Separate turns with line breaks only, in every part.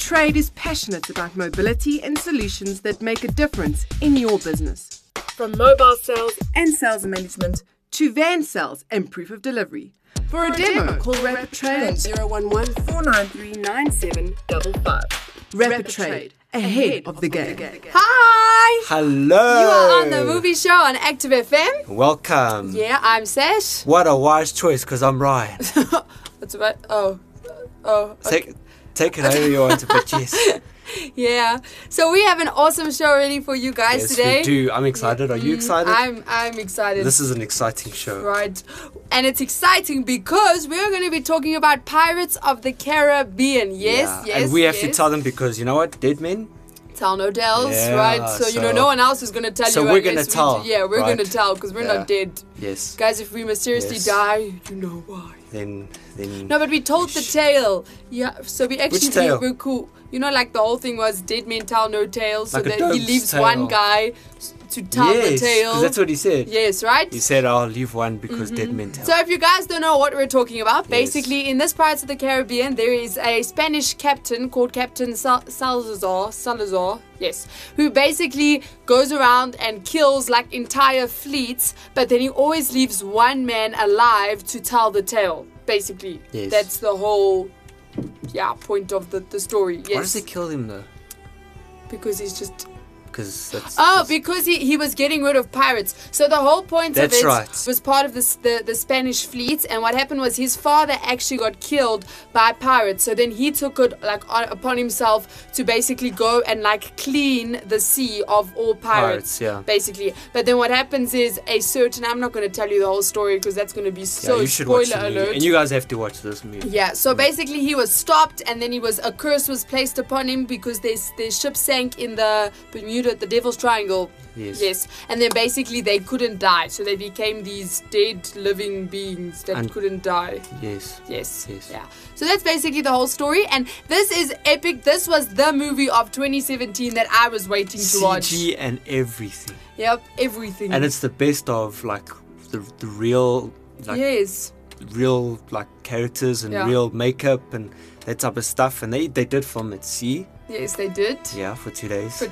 Trade is passionate about mobility and solutions that make a difference in your business. From mobile sales and sales management to van sales and proof of delivery. For a demo, call Rapid Trade on 011 493 9755. Rapid Trade, ahead of the game.
Hi!
Hello!
You are on the movie show on Active FM.
Welcome.
Yeah, I'm Sash.
What a wise choice, because I'm Ryan.
What's about?
Take it over you want to, but yes.
Yeah. So we have an awesome show ready for you guys today.
Yes, we do. I'm excited. Are you excited?
I'm excited.
This is an exciting show.
Right. And it's exciting because we're going to be talking about Pirates of the Caribbean. Yes.
And we have to tell them because, you know what? Dead men?
Tell no tales,
Yeah,
right? So, no one else is going to tell you.
So we're going to tell.
We're
right?
going to tell because we're not dead.
Yes.
Guys, if we mysteriously die, you know why.
Then.
No, but we told the tale. Yeah, so we actually.
Which tale?
We're cool. You know, like the whole thing was dead men tell no tales.
Like
so
a
that he
dope's
leaves
tale.
one guy to tell the tale.
Yes, that's what he said.
Yes, right?
He said, I'll leave one because dead men tell.
So if you guys don't know what we're talking about, basically in this Pirates of the Caribbean, there is a Spanish captain called Captain Salazar, yes, who basically goes around and kills like entire fleets, but then he always leaves one man alive to tell the tale, basically.
Yes.
That's the whole point of the story. Yes.
Why does he kill him though?
Because he's just...
Because that's...
because he was getting rid of pirates. So the whole point of it was part of the Spanish fleet. And what happened was his father actually got killed by pirates. So then he took it upon himself to basically go and clean the sea of all pirates. Basically. But then what happens is I'm not going to tell you the whole story because that's going to be so spoiler alert.
And you guys have to watch this movie.
Yeah. So basically he was stopped and then a curse was placed upon him because their ship sank in the Bermuda, the Devil's Triangle. Yes. And then basically they couldn't die. So they became these dead living beings that couldn't die.
Yes.
Yeah. So that's basically the whole story. And this is epic. This was the movie of 2017 that I was waiting to watch.
CG and everything.
Yep, everything.
And it's the best of the real real characters and real makeup and that type of stuff. And they did film at sea.
Yes, they did.
Yeah, for 2 days.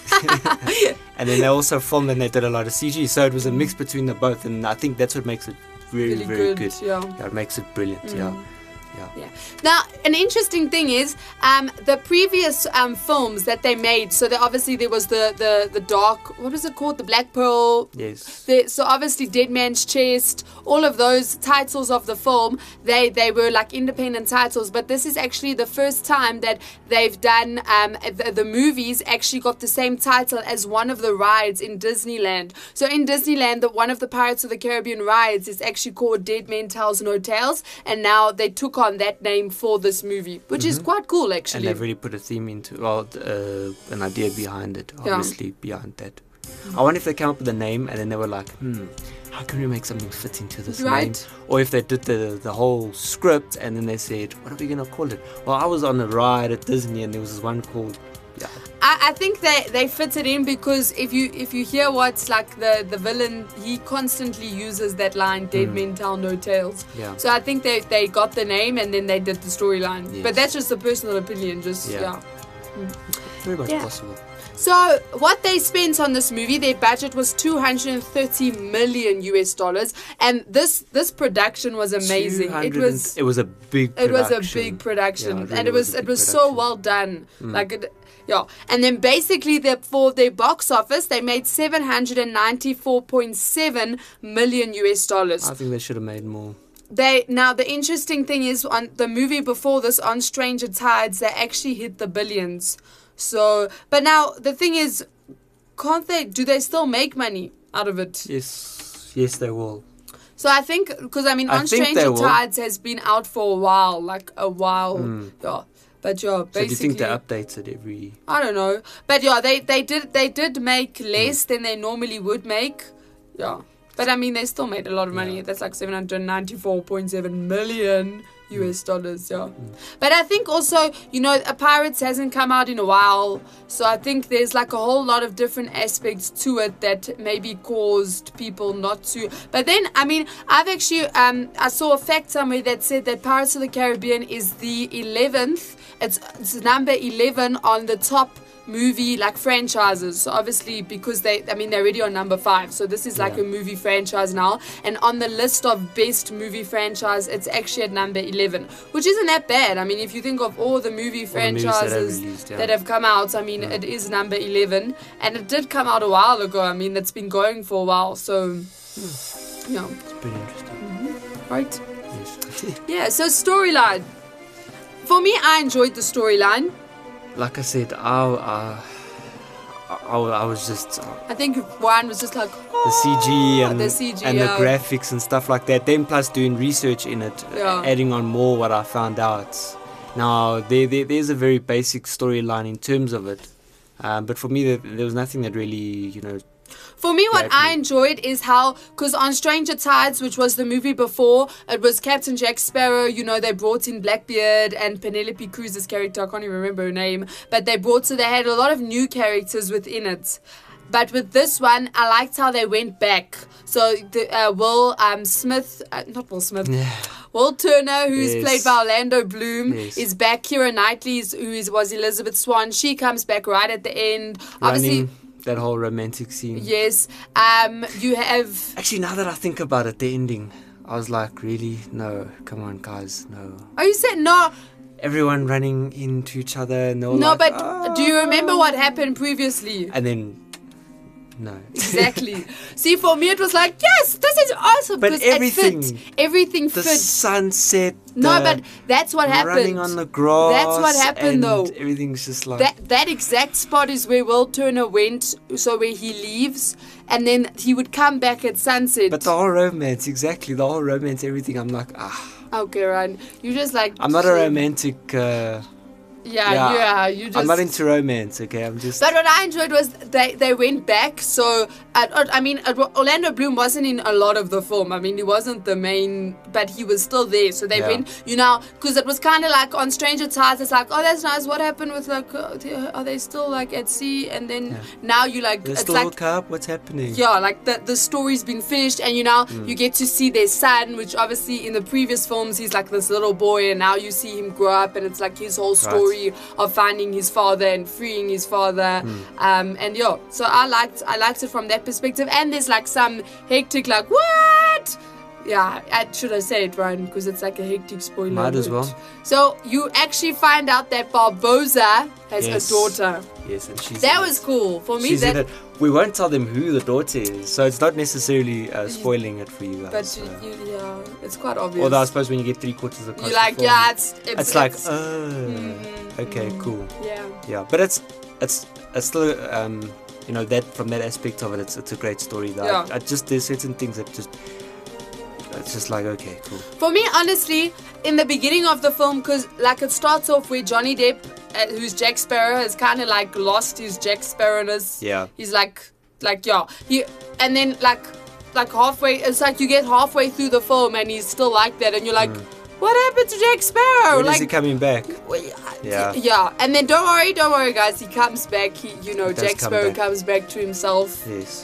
And then they also filmed and they did a lot of CG. So it was a mix between the both. And I think that's what makes it really, very good.
Yeah,
it makes it brilliant. Yeah.
Now, an interesting thing is the previous films that they made. So there was the dark. What is it called? The Black Pearl.
Yes.
So obviously, Dead Man's Chest. All of those titles of the film, they were independent titles. But this is actually the first time that they've done the movies actually got the same title as one of the rides in Disneyland. So in Disneyland, one of the Pirates of the Caribbean rides is actually called Dead Men Tells No Tales, and now they took on that name for this movie, which is quite cool actually.
And they've really put a theme into an idea behind it, obviously behind that. I wonder if they came up with a name and then they were like, how can we make something fit into this name? Or if they did the whole script and then they said, what are we going to call it? Well, I was on a ride at Disney and there was this one called...
I think they fit it in because if you hear what's the villain, he constantly uses that line, Dead Men Tell No Tales.
Yeah.
So I think they got the name and then they did the storyline.
Yes.
But that's just a personal opinion,
Very much possible.
So what they spent on this movie, their budget was $230 million US, and this production was amazing. It was a big production, and it was so well done. And then basically for their box office, they made $794.7 million US.
I think they should have made more.
Now the interesting thing is on the movie before this, On Stranger Tides, they actually hit the billions. So, but now the thing is, do they still make money out of it?
Yes, they will.
So I think, because On Stranger Tides has been out for a while, yeah. But basically.
So do you think they update it every?
I don't know, but they did make less than they normally would make, But they still made a lot of money. That's $794.7 million US dollars, yeah. But I think also, Pirates hasn't come out in a while, so I think there's like a whole lot of different aspects to it that maybe caused people not to. But then, I mean, I've actually, I saw a fact somewhere that said that Pirates of the Caribbean is the 11th, it's number 11 on the top movie like franchises. So obviously because they're already on number 5, so this is like a movie franchise now, and on the list of best movie franchise it's actually at number 11, which isn't that bad. I mean, if you think of all the movie franchises that have come out, I mean, it is number 11, and it did come out a while ago. I mean, it's been going for a while, so yeah,
it's pretty interesting.
Right?
Yes.
Yeah, so storyline, for me, I enjoyed the storyline.
Like I said, I was just
I think one was just like
the CG and
the
the graphics and stuff like that. Then plus doing research in it, adding on more what I found out. Now there's a very basic storyline in terms of it, but for me there was nothing that really
For me, what I enjoyed is how, because on Stranger Tides, which was the movie before, it was Captain Jack Sparrow, they brought in Blackbeard and Penelope Cruz's character, I can't even remember her name, but they had a lot of new characters within it. But with this one, I liked how they went back. So Will Turner, who's played by Orlando Bloom, is back. Keira Knightley, was Elizabeth Swann, she comes back right at the end. Obviously,
that whole romantic scene.
Yes. You have...
Actually, now that I think about it, the ending, I was like, really? No. Come on, guys. No.
Oh, you said no?
Everyone running into each other. And
Do you remember what happened previously?
And then... No.
Exactly. See, for me, it was like, yes, this is awesome.
But everything
fit.
The sunset.
No, but that's what happened.
Running on the grass.
That's what happened, though.
Everything's just like...
That exact spot is where Will Turner went, so where he leaves, and then he would come back at sunset.
But the whole romance, everything, I'm like,
Okay, Ryan. You just like...
I'm not a romantic...
You just...
I'm not into romance, okay? I'm just...
But what I enjoyed was they went back, so... Orlando Bloom wasn't in a lot of the film. I mean, he wasn't the main... But he was still there, so they went... Because it was kind of like on Stranger Tides, it's like, oh, that's nice. What happened with, like... are they still, like, at sea? And then now you, like...
They
it's
still
like,
hook up? What's happening?
Yeah, like, the story's been finished, and you get to see their son, which obviously in the previous films, he's, like, this little boy, and now you see him grow up, and it's, like, his whole story. Of finding his father and freeing his father, so I liked it from that perspective. And there's like some hectic, like, what? Should I say it, Ryan? Because it's like a hectic spoiler.
Might as well.
So you actually find out that Barbosa has a daughter.
Yes, and
that was cool for me.
We won't tell them who the daughter is, so it's not necessarily spoiling it for you guys.
But it's quite obvious.
Although I suppose when you get 3/4 across, you're
like,
it's like, okay, cool. Yeah, but it's still that from that aspect of it, it's a great story. Though. There's certain things that it's just like, okay, cool.
For me, honestly, in the beginning of the film, because like it starts off where Johnny Depp, who's Jack Sparrow, has kind of like lost his Jack Sparrowness.
Yeah.
He's and then like halfway, it's like you get halfway through the film and he's still like that, and you're like, what happened to Jack Sparrow?
When is he coming back?
Yeah. And then don't worry, guys. He comes back. Jack Sparrow comes back to himself.
Yes.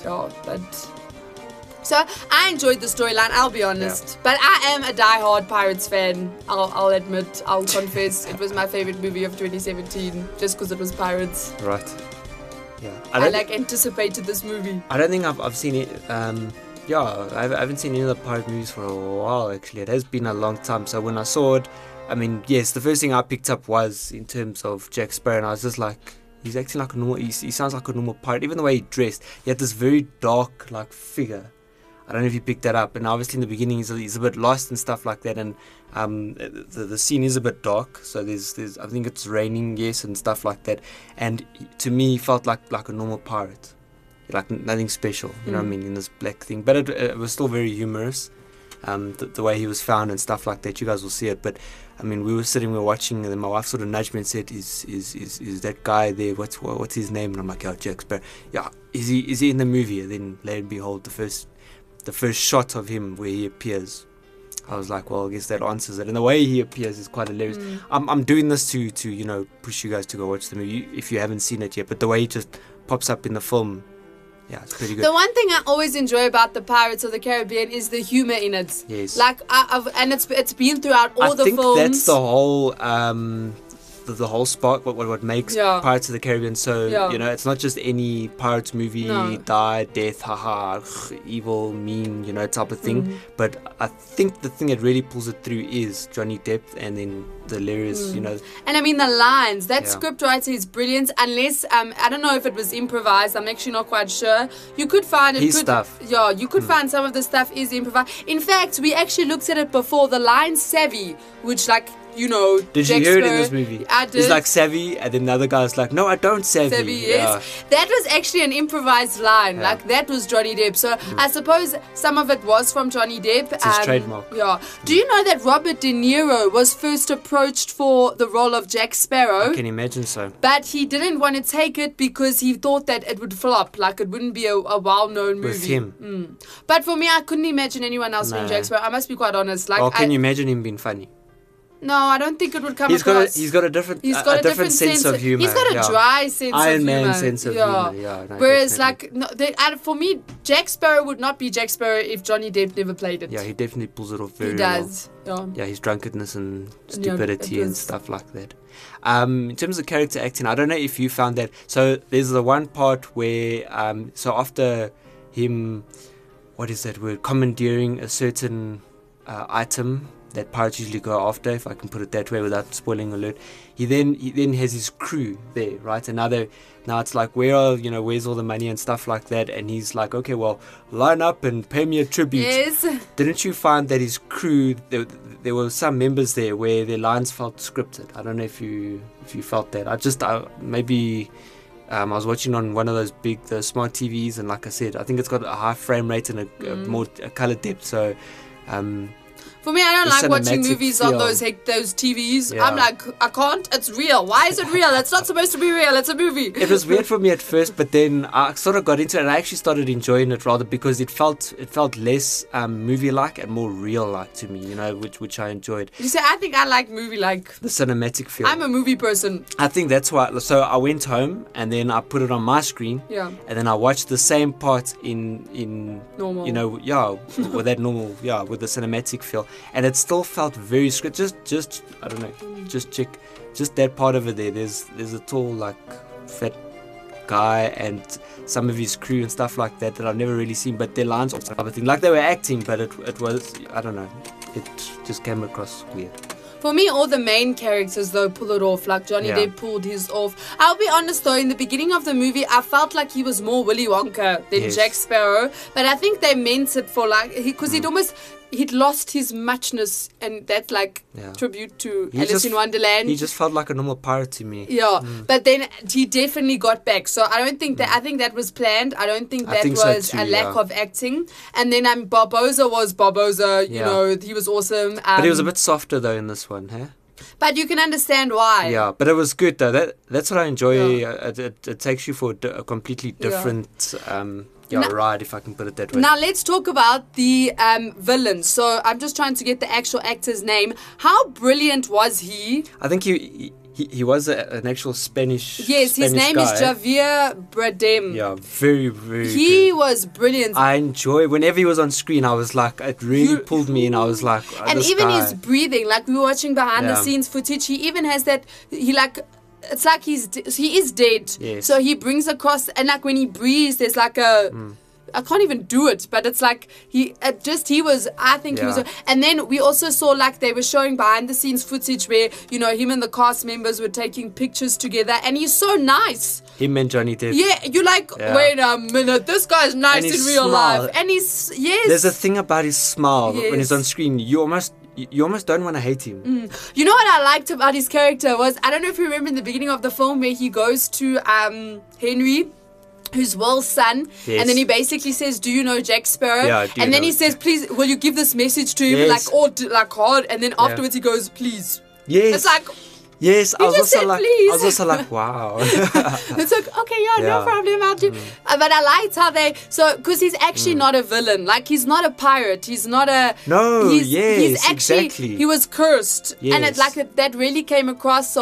So I enjoyed the storyline, I'll be honest. But I am a die-hard Pirates fan. I'll admit, I'll confess. It was my favorite movie of 2017 just because it was Pirates.
Right. Yeah.
I anticipated this movie.
I don't think I've seen it. I haven't seen any of the pirate movies for a while, actually. It has been a long time. So when I saw it, I mean, yes, the first thing I picked up was in terms of Jack Sparrow, and I was just like, he's acting like a normal, he sounds like a normal pirate. Even the way he dressed, he had this very dark, like, figure. I don't know if you picked that up. And obviously in the beginning he's a bit lost and stuff like that. And the scene is a bit dark. So there's I think it's raining, yes, and stuff like that. And to me, he felt like a normal pirate. Like nothing special, you know what I mean, in this black thing. But it was still very humorous. The way he was found and stuff like that. You guys will see it. But I mean, we were watching, and then my wife sort of nudged me and said, "Is that guy there? What's his name?" And I'm like, "Oh, Jack Sparrow." Yeah, is he in the movie? And then lo and behold, the first shot of him where he appears, I was like, well, I guess that answers it. And the way he appears is quite hilarious. I'm doing this to push you guys to go watch the movie if you haven't seen it yet. But the way he just pops up in the film, yeah, it's pretty good.
The one thing I always enjoy about the Pirates of the Caribbean is the humor in it.
Yes.
Like, and it's been throughout all the films.
I think that's the whole the whole spark, what makes Pirates of the Caribbean so, it's not just any Pirates movie, die, death, haha, evil, mean, type of thing. But I think the thing that really pulls it through is Johnny Depp and then the hilarious,
And I mean the lines, that script writer is brilliant, unless, I don't know if it was improvised, I'm actually not quite sure. You could find it.
His stuff.
Yeah, you could find some of the stuff is improvised. In fact, we actually looked at it before, the line savvy, which did
Jack you hear it in this movie?
I did.
He's like savvy, and then the other guy's like, no, I don't savvy.
Yes. That was actually an improvised line. Like, that was Johnny Depp. So I suppose some of it was from Johnny Depp.
It's his trademark.
Yeah. Do you know that Robert De Niro was first approached for the role of Jack Sparrow?
I can imagine so.
But he didn't want to take it because he thought that it would flop. Like, it wouldn't be a well-known movie.
With him.
But for me, I couldn't imagine anyone else being Jack Sparrow. I must be quite honest. Like,
can you imagine him being funny?
No, I don't think it would come across.
He's got a different sense of humor.
He's got a dry sense of humor.
Iron Man sense of humor. Yeah, no,
whereas,
definitely.
for me, Jack Sparrow would not be Jack Sparrow if Johnny Depp never played it.
Yeah, he definitely pulls it off very well.
He does.
Yeah, his drunkenness and stupidity and stuff like that. In terms of character acting, I don't know if you found that. So there's the one part where, so after him, what is that word? Commandeering a certain item that pirates usually go after, if I can put it that way without spoiling alert. He then has his crew there, right? And now it's like, where's all the money and stuff like that? And he's like, okay, well, line up and pay me a tribute.
Yes.
Didn't you find that his crew, there were some members there where their lines felt scripted? I don't know if you felt that. I was watching on one of those big, the smart TVs, and like I said, I think it's got a high frame rate and a color depth. So,
for me, I don't like watching movies on those TVs. Yeah. I'm like, I can't. It's real. Why is it real? It's not supposed to be real. It's a movie.
It was weird for me at first, but then I sort of got into it, and I actually started enjoying it rather because it felt less movie-like and more real-like to me. Which I enjoyed.
You say I think I like movie-like.
The cinematic feel.
I'm a movie person.
I think that's why. So I went home and then I put it on my screen.
Yeah.
And then I watched the same part in
normal.
With that normal, with the cinematic feel. And it still felt very scripted. Just I don't know. Just check. Just that part over there. There's a tall fat guy and some of his crew and stuff like that I've never really seen. But their lines or something like they were acting, but it was, I don't know. It just came across weird.
For me, all the main characters, though, pull it off. Like, Johnny Depp pulled his off. I'll be honest, though, in the beginning of the movie, I felt like he was more Willy Wonka than Jack Sparrow. But I think they meant it for, because he'd lost his muchness, and that's tribute to Alice in Wonderland.
He just felt like a normal pirate to me.
Yeah, but then he definitely got back. So I don't think that. I think that was planned. I don't think that was a lack of acting. And then Barboza was Barboza. You know, he was awesome.
But he was a bit softer though in this one, huh?
But you can understand why.
Yeah, but it was good though. That's what I enjoy. Yeah. It takes you for a completely different. Ride, if I can put it that way.
Now let's talk about the villain. So I'm just trying to get the actual actor's name. How brilliant was he?
I think he was an actual Spanish.
Yes, his name
guy.
is Javier Bardem.
Yeah, very, very.
He
good.
Was brilliant.
I enjoy whenever he was on screen. I was like, it really pulled me in. I was like,
and
this
even
guy.
his breathing, like we were watching behind the scenes footage. He even has that. It's like he is dead.
Yes.
So he brings across, and like when he breathes, there's like a. I can't even do it, but it's like he was. I think he was. And then we also saw they were showing behind the scenes footage where him and the cast members were taking pictures together, and he's so nice.
Him and Johnny Depp.
Yeah, you're like, wait a minute, this guy's nice in real life, and he's
There's a thing about his smile when he's on screen. You almost don't want to hate him.
You know what I liked about his character was, I don't know if you remember in the beginning of the film where he goes to Henry, who's Will's son, and then he basically says, do you know Jack Sparrow?
Yeah,
and then he says, please, will you give this message to him? Hard, and then afterwards he goes, please.
Yes.
It's like,
Yes, I was
please.
also like, wow.
It's like, okay, no problem, I'll do. But I liked how because he's actually not a villain. Like, he's not a pirate. He's not a.
No,
he's actually,
exactly.
He was cursed.
Yes.
And that really came across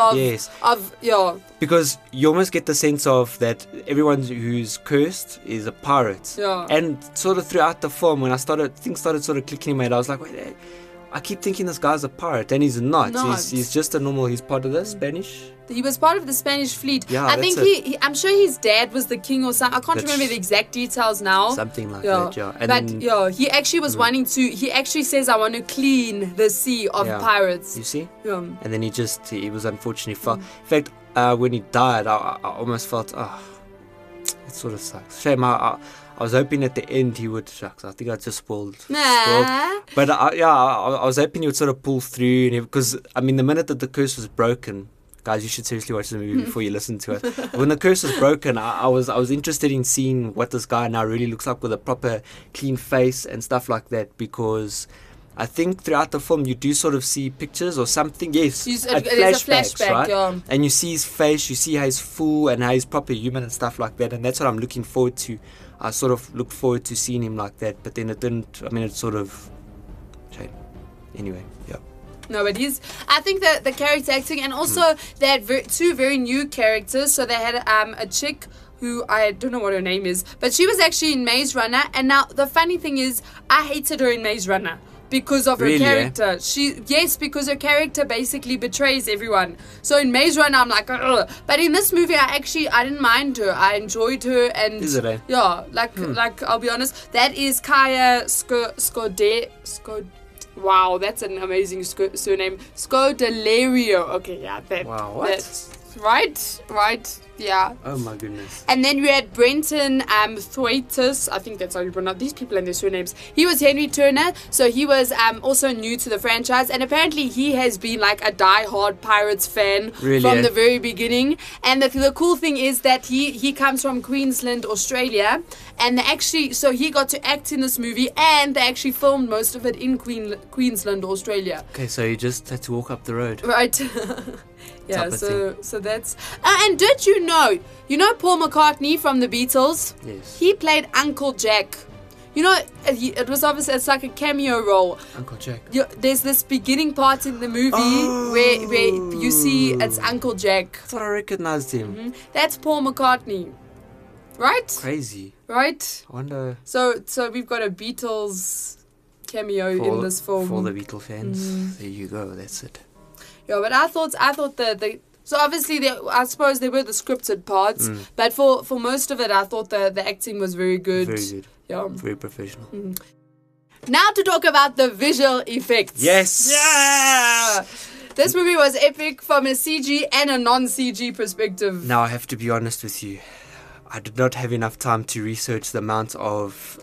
Because you almost get the sense of that everyone who's cursed is a pirate.
Yeah.
And sort of throughout the film, when things started sort of clicking in my head, I was like, wait, I keep thinking this guy's a pirate, and he's not. He's just a normal. He's part of the Spanish.
He was part of the Spanish fleet.
Yeah,
I think I'm sure his dad was the king or something. I can't remember the exact details now.
Something like that, yeah.
And he actually was wanting to. He actually says, "I want to clean the sea of pirates."
You see?
Yeah.
And then he was unfortunately fell. In fact, when he died, I almost felt, it sort of sucks. Shame. I was hoping at the end he would. Shucks, I think I just spoiled.
Nah.
But I was hoping he would sort of pull through, because I mean, the minute that the curse was broken, guys, you should seriously watch the movie before you listen to it. When the curse was broken, I was interested in seeing what this guy now really looks like with a proper clean face and stuff like that, because I think throughout the film you do sort of see pictures or something. Yes,
there's a flashback,
right?
Yeah.
And you see his face, you see how he's full and how he's proper human and stuff like that. And that's what I'm looking forward to. I sort of look forward to seeing him like that. But then it didn't. I mean, it sort of. Anyway, yeah.
No, but I think that the character acting, and also they had two very new characters. So they had a chick who I don't know what her name is, but she was actually in Maze Runner. And now the funny thing is, I hated her in Maze Runner because of her character. Because her character basically betrays everyone. So in Maze Runner, I'm like, ugh. But in this movie, I didn't mind her. I enjoyed her, and
is it?
Yeah, like I'll be honest, that is Kaya Scodelario. Wow, that's an amazing surname. Scodelario. Okay, yeah, that.
Wow, what?
That's right. Yeah.
Oh my goodness.
And then we had Brenton Thwaites. I think that's how you pronounce these people and their surnames. He was Henry Turner, so he was also new to the franchise, and apparently he has been like a die-hard Pirates fan from the very beginning. And the cool thing is that he comes from Queensland, Australia, and so he got to act in this movie, and they actually filmed most of it in Queensland, Australia.
Okay, so you just had to walk up the road.
Right. Yeah, so that's... and did you know Paul McCartney from the Beatles?
Yes.
He played Uncle Jack. It was obviously, it's like a cameo role.
Uncle Jack.
There's this beginning part in the movie where you see it's Uncle Jack.
I thought I recognized him.
Mm-hmm. That's Paul McCartney. Right?
Crazy.
Right?
I wonder...
So we've got a Beatles cameo in this film.
For the Beatles fans. There you go, that's it.
Yeah, but I thought so obviously I suppose there were the scripted parts, but for most of it I thought the acting was very good.
Very good.
Yeah.
Very professional.
Now to talk about the visual effects.
Yes.
Yeah. This movie was epic from a CG and a non-CG perspective.
Now I have to be honest with you. I did not have enough time to research the amount of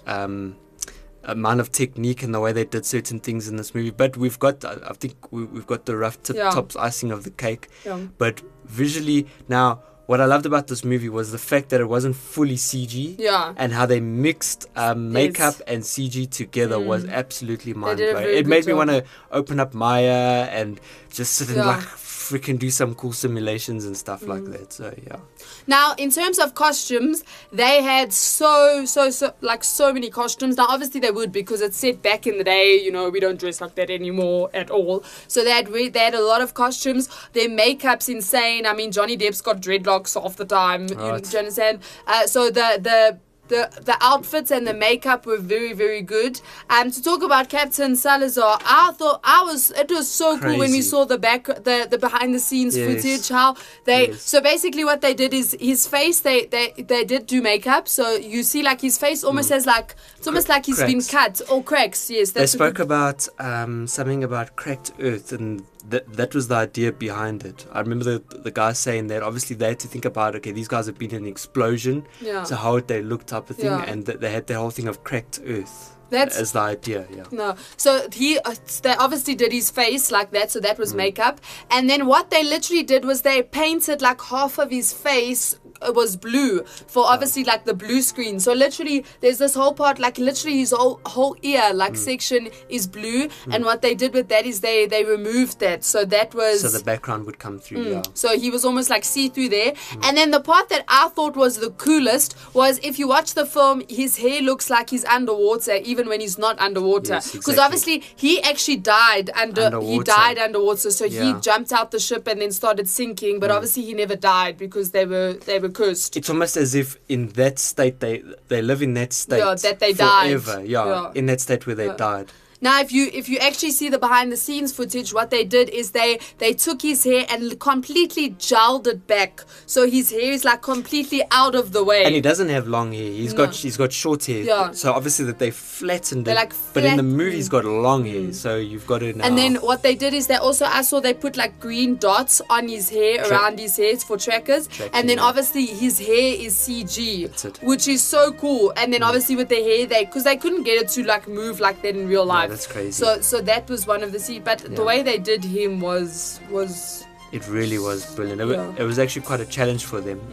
technique and the way they did certain things in this movie, but we've got the rough tops icing of the cake. But visually, now what I loved about this movie was the fact that it wasn't fully CG, and how they mixed makeup and CG together was absolutely mind-blowing. It made me want to open up Maya and just sit and like freaking do some cool simulations and stuff like that. So yeah.
Now, in terms of costumes, they had so many costumes. Now, obviously they would, because it's set back in the day. We don't dress like that anymore at all. So they had a lot of costumes. Their makeup's insane. I mean, Johnny Depp's got dreadlocks half the time.
Right.
Do you understand? So the outfits and the makeup were very, very good. To talk about Captain Salazar, I thought it was so cool when we saw the behind the scenes footage. How they so basically what they did is his face they did do makeup, so you see like his face almost has like it's almost like he's been cut or cracks. Yes,
they spoke about something about cracked earth, and that was the idea behind it. I remember the guy saying that obviously they had to think about, okay, these guys have been in an explosion, so how would they look type of thing, and they had the whole thing of cracked earth. as the idea. Yeah.
No. So they obviously did his face like that, so that was makeup. And then what they literally did was they painted like half of his face was blue for obviously like the blue screen. So literally there's this whole part, like literally his whole ear like section is blue. And what they did with that is they removed that. So that was...
So the background would come through, yeah.
So he was almost like see-through there. And then the part that I thought was the coolest was, if you watch the film, his hair looks like he's underwater even when he's not underwater.
Yes,
Because
exactly.
obviously he actually died underwater. So he jumped out the ship and then started sinking. But obviously he never died because they were cursed.
It's almost as if in that state they live in that state
that they
forever.
died.
Yeah, in that state where they died.
Now, if you actually see the behind the scenes footage, what they did is they took his hair and completely gelled it back, so his hair is like completely out of the way.
And he doesn't have long hair. He's got short hair.
Yeah.
So obviously that they flattened
They
it.
like
but in the
flattened.
movie he's got long hair, so you've got it now.
And then what they did is I saw they put like green dots on his hair, around his hair for trackers. And then obviously his hair is CG,
That's it.
which is so cool. And then obviously with the hair, because they couldn't get it to like move like that in real life.
That's crazy.
So that was one of the scenes. But the way they did him was
it really was brilliant. It was actually quite a challenge for them.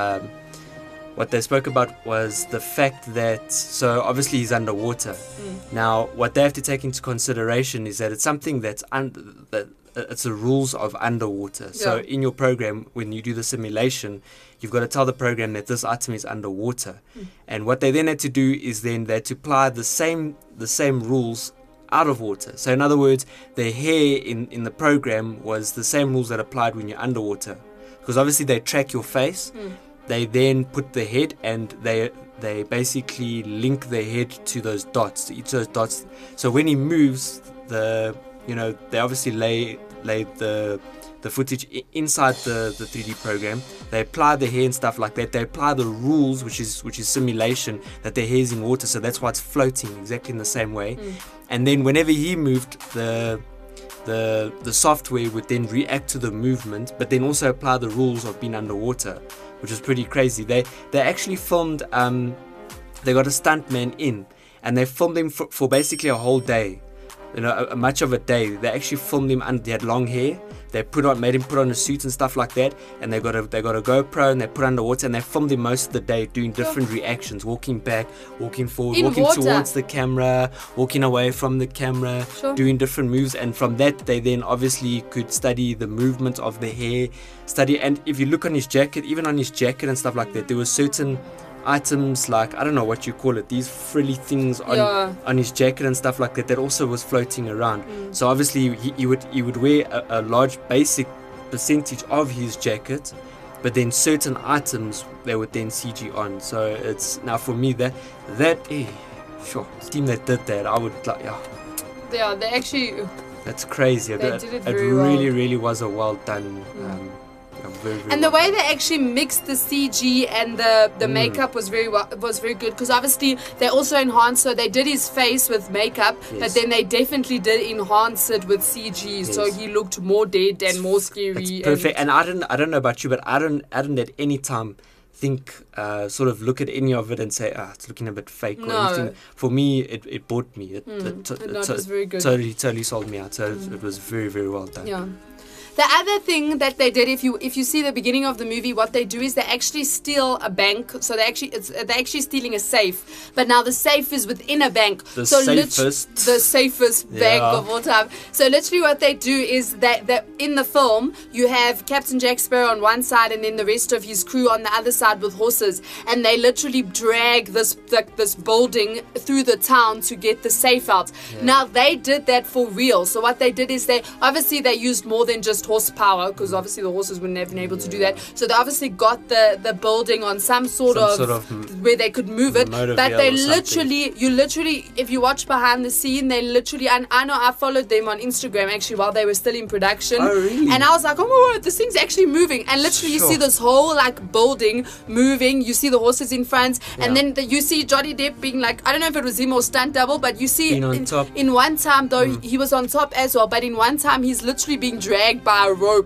What they spoke about was the fact that, so obviously he's underwater. Now, what they have to take into consideration is that it's something that's it's the rules of underwater. So in your program, when you do the simulation, you've got to tell the program that this item is underwater. And what they then had to do is then they had to apply the same rules out of water. So in other words, the hair in the program was the same rules that applied when you're underwater, because obviously they track your face. They then put the head, and they basically link the head to those dots, to each of those dots. So when he moves, they obviously lay the footage inside the 3D program. They apply the hair and stuff like that. They apply the rules, which is simulation, that the hair is in water, so that's why it's floating exactly in the same way. And then whenever he moved, the software would then react to the movement, but then also apply the rules of being underwater, which is pretty crazy. They actually filmed. They got a stuntman in, and they filmed him for basically a whole day. Much of a day. They actually filmed him, and they had long hair. They made him put on a suit and stuff like that, and they got a GoPro, and they put underwater, and they filmed him most of the day doing different reactions, walking back, walking forward, walking towards the camera, walking away from the camera, doing different moves. And from that they then obviously could study the movement of the hair, and if you look on his jacket, even on his jacket and stuff like that, there were certain items, like, I don't know what you call it, these frilly things on his jacket and stuff like that also was floating around. So obviously he would wear a large basic percentage of his jacket, but then certain items they would then CG on. So it's, now for me, the team that did that, I would like,
they actually,
that's crazy.
They did it very
really was a well done very, very
and the
well
way they actually mixed the CG and the makeup was very good, because obviously they also enhanced, so they did his face with makeup, but then they definitely did enhance it with CG, so he looked more dead and more scary.
It's perfect. And I don't know about you, but I don't at any time think sort of look at any of it and say it's looking a bit fake or anything. For me, it bought me. It
was very good.
Totally sold me out. So it was very, very well done.
Yeah. The other thing that they did, if you see the beginning of the movie, what they do is they actually steal a bank. So they're actually stealing a safe, but now the safe is within a bank.
The safest
bank of all time. So literally, what they do is that in the film you have Captain Jack Sparrow on one side, and then the rest of his crew on the other side with horses, and they literally drag this building through the town to get the safe out. Now they did that for real. So what they did is they used more than just horsepower, because obviously the horses wouldn't have been able to do that. So they obviously got the building on some sort of where they could move it. But they literally, if you watch behind the scene, they literally, and I know I followed them on Instagram actually while they were still in production.
Oh, really?
And I was like, oh my word, this thing's actually moving. And literally you see this whole like building moving. You see the horses in front, and then you see Johnny Depp being like, I don't know if it was him or stunt double, but you see in one time though he was on top as well, but in one time he's literally being dragged by a rope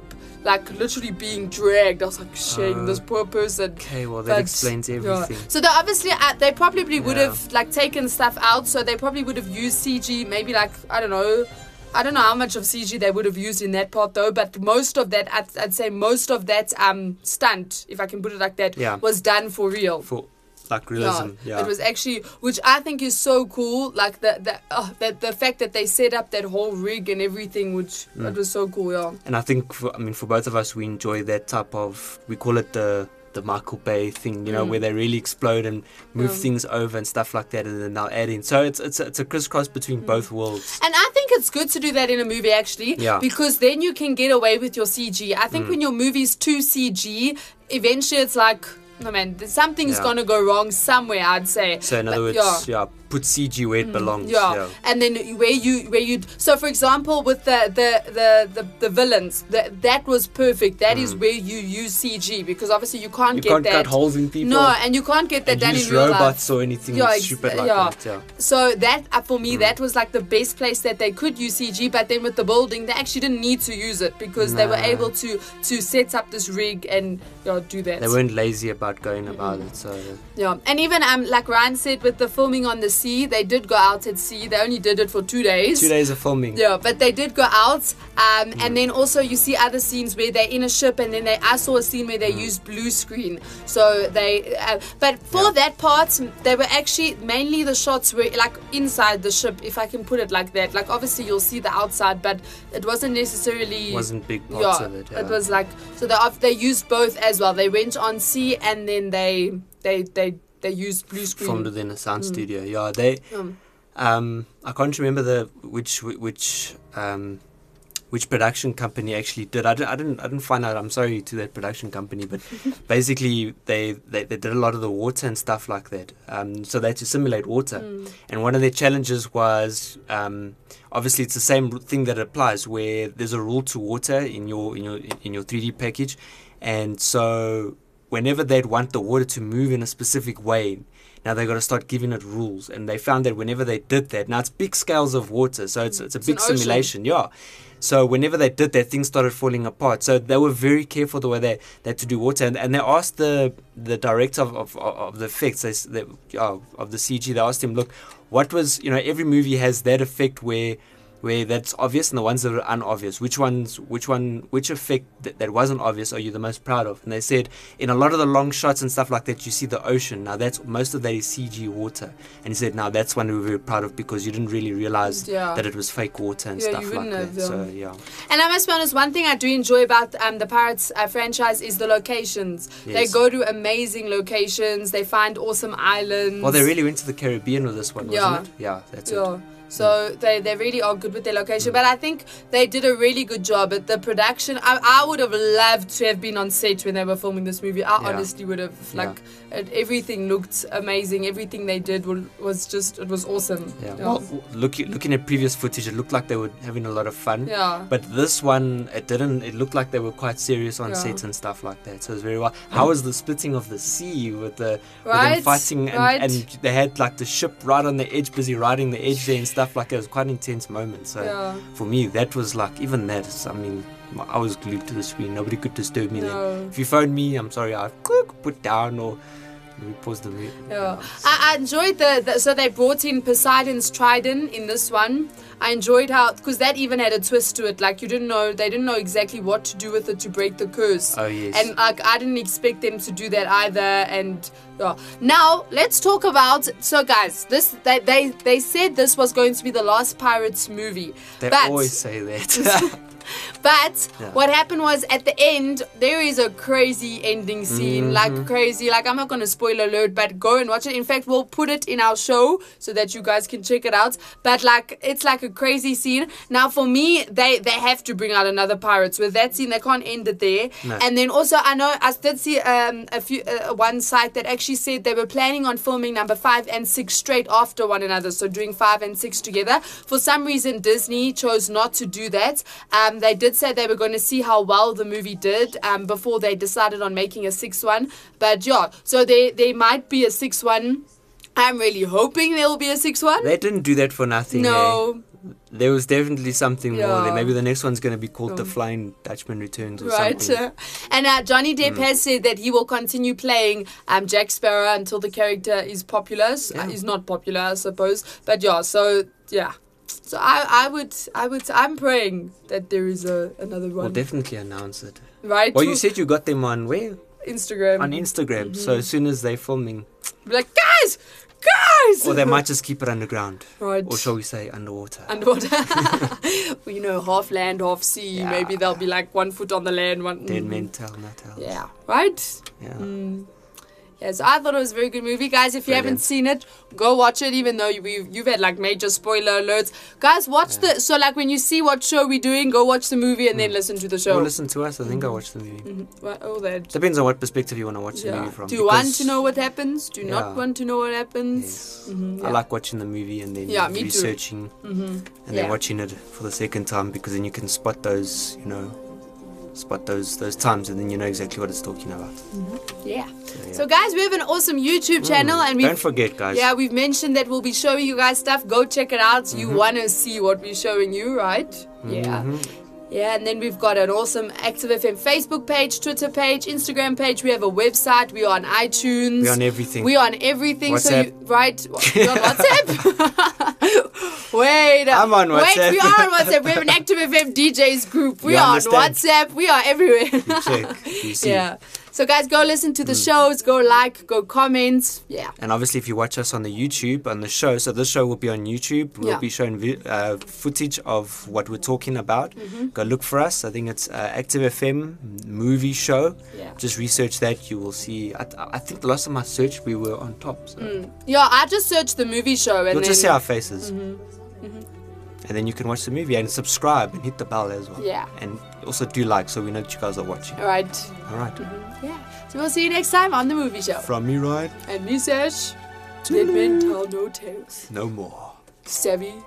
like literally being dragged. I was like, shame, this poor person.
Okay, well that explains everything.
So they obviously they probably would have like taken stuff out. So they probably would have used CG. Maybe like I don't know how much of CG they would have used in that part though, but most of that, I'd say most of that stunt, if I can put it like that, was done for real.
For like realism,
It was actually, which I think is so cool, like the fact that they set up that whole rig and everything, which it was so cool,
And I think, for both of us, we enjoy that type of, we call it the Michael Bay thing, you know, where they really explode and move things over and stuff like that, and then they'll add in. So it's a crisscross between both worlds.
And I think it's good to do that in a movie, actually, because then you can get away with your CG. I think when your movie's too CG, eventually it's like, no man, something's gonna go wrong somewhere, I'd say.
So in other words, put CG where it belongs.
And then where you so for example with the villains, that was perfect. That is where you use CG, because obviously you can't
cut holes in people.
No, and you can't get that done in real life.
Robots or anything stupid like that.
So that for me that was like the best place that they could use CG. But then with the building, they actually didn't need to use it, because they were able to set up this rig and do that.
They weren't lazy about going about it. So
and even like Ryan said, with the filming on the sea, they did go out at sea. They only did it for 2 days.
2 days of filming.
Yeah, but they did go out. And then also you see other scenes where they're in a ship, and then I saw a scene where they used blue screen. So they, but for that part, they were actually, mainly the shots were like inside the ship, if I can put it like that. Like obviously you'll see the outside, but it wasn't necessarily.
Wasn't big parts of it.
It was like, so they used both as well. They went on sea, and then they used blue screen.
Filmed within a sound studio. Yeah, they. I can't remember which production company actually did. I didn't find out. I'm sorry to that production company, but basically they did a lot of the water and stuff like that. So they had to simulate water, and one of their challenges was obviously it's the same thing that applies, where there's a rule to water in your 3D package, and so whenever they'd want the water to move in a specific way, now they've got to start giving it rules. And they found that whenever they did that, now it's big scales of water, so it's a big simulation. Yeah. So whenever they did that, things started falling apart. So they were very careful the way they had to do water. And they asked the director of the effects, of the CG, they asked him, look, what was, every movie has that effect where that's obvious and the ones that are unobvious. Which effect that wasn't obvious are you the most proud of? And they said in a lot of the long shots and stuff like that, you see the ocean. Now most of that is CG water. And he said, now that's one we were very proud of, because you didn't really realize that it was fake water and stuff like that. So
And I must be honest, one thing I do enjoy about the Pirates franchise is the locations. Yes. They go to amazing locations. They find awesome islands.
Well, they really went to the Caribbean with this one, wasn't it? Yeah, that's it.
So they really are good with their location. But I think they did a really good job at the production. I would have loved to have been on set when they were filming this movie. I honestly would have. Everything looked amazing. Everything they did was awesome.
Yeah. Well, looking at previous footage, it looked like they were having a lot of fun.
Yeah.
But this one, it didn't. It looked like they were quite serious on set and stuff like that. So it was very well. How was the splitting of the sea with them fighting and they had like the ship right on the edge, busy riding the edge there and stuff like that. It was quite an intense moment. So for me, that was like, even that, I was glued to the screen. Nobody could disturb me then. If you phoned me, I'm sorry, I'd put down or we paused the movie.
Yeah. I enjoyed so they brought in Poseidon's trident in this one. I enjoyed how, because that even had a twist to it. Like they didn't know exactly what to do with it to break the curse.
Oh yes.
And like I didn't expect them to do that either. And now let's talk about. So guys, they said this was going to be the last Pirates movie.
They always say that.
But what happened was, at the end there is a crazy ending scene, like crazy. Like I'm not going to spoil alert, but go and watch it. In fact, we'll put it in our show so that you guys can check it out. But like it's like a crazy scene. Now for me, they have to bring out another Pirates with that scene. They can't end it there. No. And then also I know I did see one site that actually said they were planning on filming number 5 and 6 straight after one another, so doing 5 and 6 together. For some reason Disney chose not to do that. They did say they were going to see how well the movie did before they decided on making a 6th one. But so there might be a 6th one. I'm really hoping there will be a 6th one.
They didn't do that for nothing.
No.
there was definitely something more
Yeah.
there. Maybe the next one's going to be called The Flying Dutchman Returns or
Right.
something.
And Johnny Depp has said that he will continue playing Jack Sparrow until the character is popular.
Yeah.
Is not popular, I suppose. But yeah, so yeah. So I'm praying that there is another one.
We'll definitely announce it.
Right?
Well, you said you got them on where?
Instagram.
On Instagram. So as soon as they're filming,
Be like, guys!
or they might just keep it underground.
Right.
Or shall we say underwater?
Underwater. Well, you know, half land, half sea.
Yeah.
Maybe they'll be like 1 foot on the land, one.
Dead men tell no tales.
Yeah. Right?
Yeah.
Yeah, so I thought it was a very good movie. Guys, if you haven't seen it, go watch it, even though you've had like major spoiler alerts. Guys, watch so like when you see what show we're doing, go watch the movie and then listen to the show.
Or listen to us. I think I watched the movie.
Well, all that.
Depends on what perspective you want to watch the movie from.
Do you want to know what happens? Do you
Yeah.
not want to know what happens?
Yes. I like watching the movie and then
Yeah, me too.
researching and then watching it for the second time, because then you can spot those, those times, and then you know exactly what it's talking about.
Yeah. So guys, we have an awesome YouTube channel, and
don't forget, guys.
Yeah, we've mentioned that we'll be showing you guys stuff. Go check it out. You want to see what we're showing you, right? Yeah. Yeah, and then we've got an awesome Active FM Facebook page, Twitter page, Instagram page. We have a website. We're on iTunes.
We're on everything.
We're on everything.
WhatsApp.
So you're on WhatsApp? Wait.
I'm on WhatsApp.
Wait, we are on WhatsApp. We have an Active FM DJs group. We
You
are
understand?
on WhatsApp. We are everywhere.
You check. You see.
Yeah. So guys, go listen to the shows. Go like. Go comment. Yeah.
And obviously, if you watch us on the YouTube, on the show, so this show will be on YouTube. We'll be showing footage of what we're talking about. Go look for us. I think it's Active FM movie show.
Yeah.
Just research that. You will see. I think the last time I searched, we were on top. So.
Yeah, I just searched the movie show and
You'll
then
just see our faces. And then you can watch the movie and subscribe and hit the bell as well.
Yeah.
And also do like, so we know that you guys are watching.
All right.
All right.
Yeah. So we'll see you next time on the movie show.
From me, right?
And me, Sash. Dead men tell no tales.
No more.
Savvy.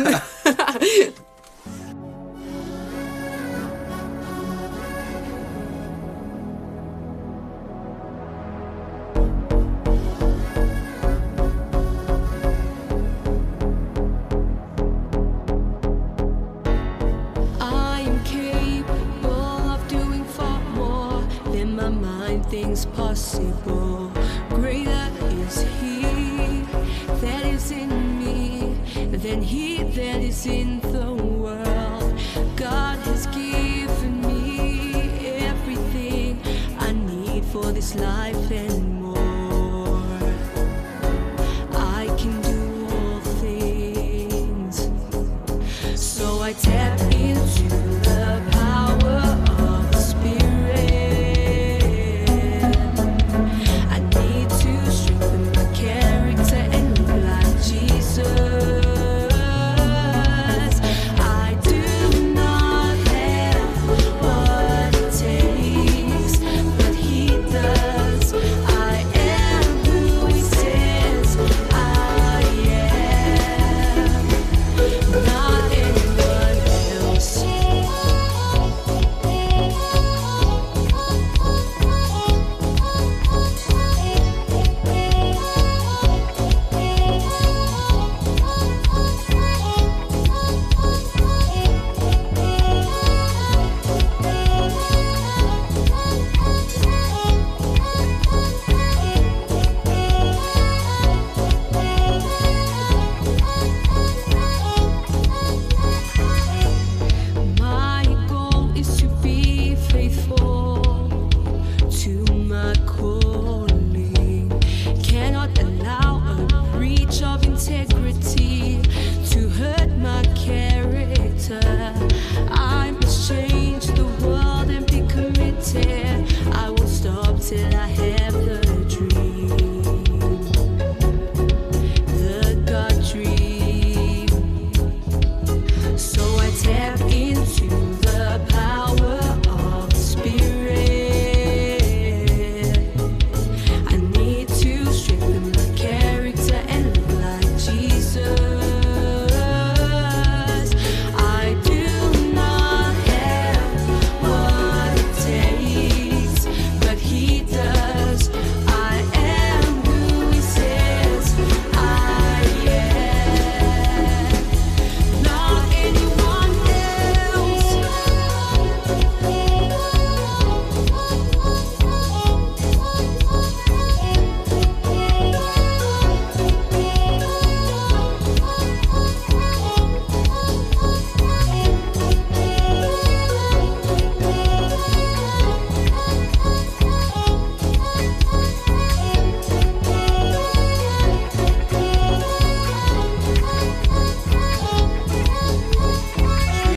I am capable of doing far more than my mind thinks possible. Greater is He that is in me than he that is in the world. God has given me everything I need for this life and more. I can do all things, so I tell